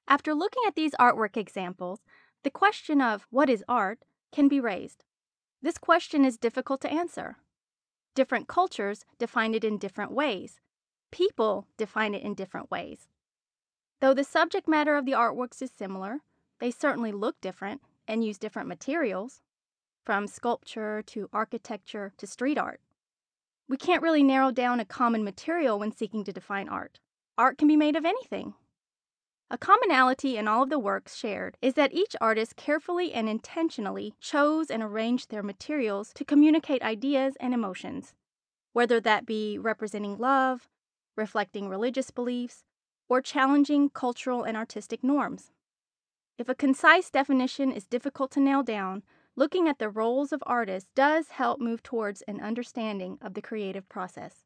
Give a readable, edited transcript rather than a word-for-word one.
After looking at these artwork examples, the question of what is art can be raised. This question is difficult to answer. Different cultures define it in different ways. People define it in different ways. Though the subject matter of the artworks is similar, they certainly look different and use different materials, from sculpture to architecture to street art. We can't really narrow down a common material when seeking to define art. Art can be made of anything. A commonality in all of the works shared is that each artist carefully and intentionally chose and arranged their materials to communicate ideas and emotions, whether that be representing love, reflecting religious beliefs, or challenging cultural and artistic norms. If a concise definition is difficult to nail down, looking at the roles of artists does help move towards an understanding of the creative process.